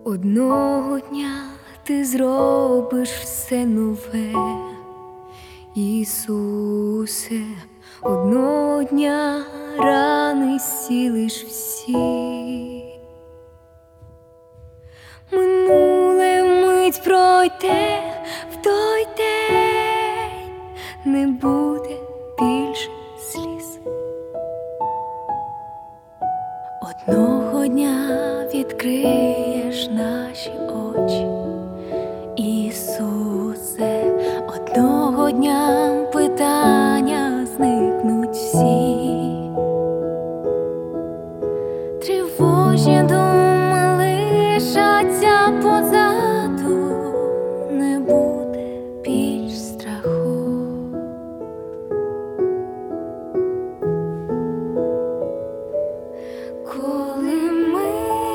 Одного дня ти зробиш все нове, Ісусе, одного дня рани зцілиш всі. Минуле вмить пройде, в той день не буде більше сліз. Одного дня відкриєш наші очі, Ісусе, одного дня питання зникнуть всі. Тривожні думи лишаться позаду, не буде більш страху. Коли ми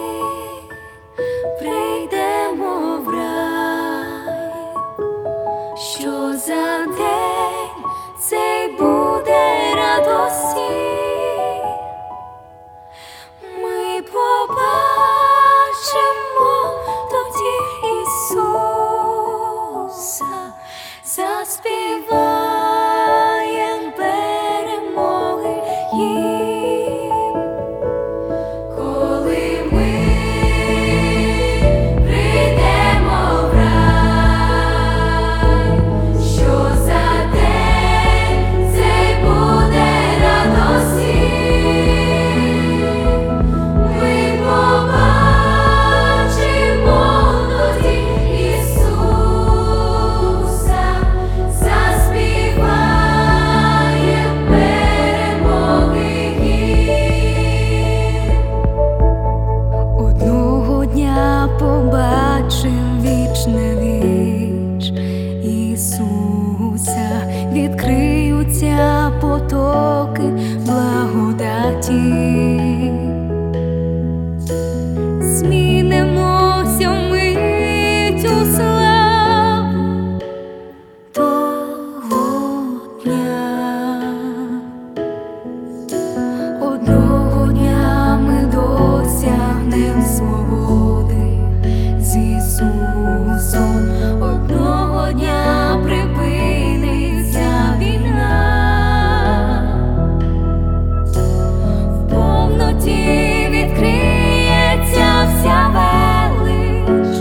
прийдемо в рай, що за день цей буде радості, ми побачимо тоді Ісуса, заспіваєм перемоги їм. Коли ми прийдемо в рай, що за день цей буде радості, ми побачимо тоді Ісуса, заспіваєм перемоги їм. Одного дня побачим віч на віч Ісуса, відкриються потоки благодаті. Змінимося вмить у славу того дня. Одного дня ми досягнем свободи з Ісусом, одного дня припиниться війна, в повноті відкриється вся велич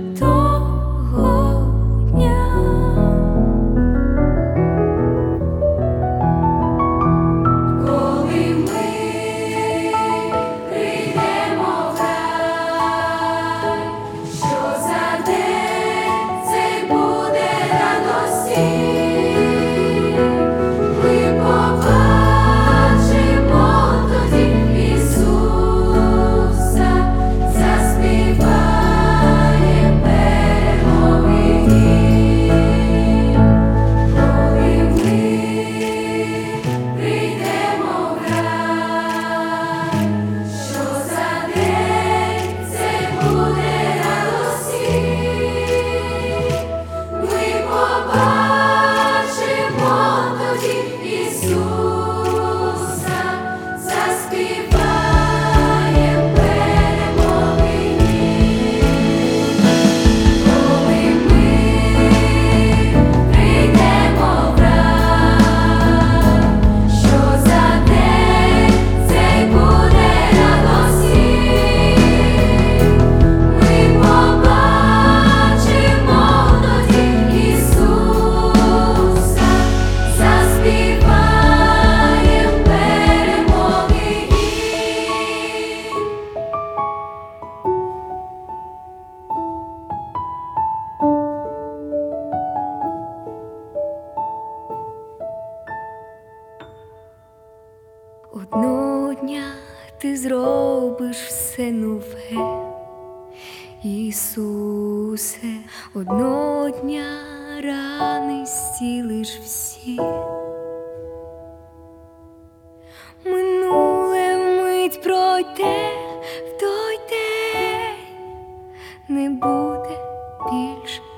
того дня. Коли ми прийдемо в рай, що за день цей буде радості, ми побачимо тоді Ісуса, заспіваєм перемоги їм. Коли ми прийдемо в рай, що за день цей буде радості, ми побачимо тоді Ісуса, заспіваєм перемоги їм. Коли ми прийдемо в рай, що за день цей буде радості, ми побачимо тоді Ісуса, заспіваєм перемоги їм. Одного дня ти зробиш все нове, Ісусе, одного дня рани зцілиш всі. Минуле вмить пройде, в той день не буде більше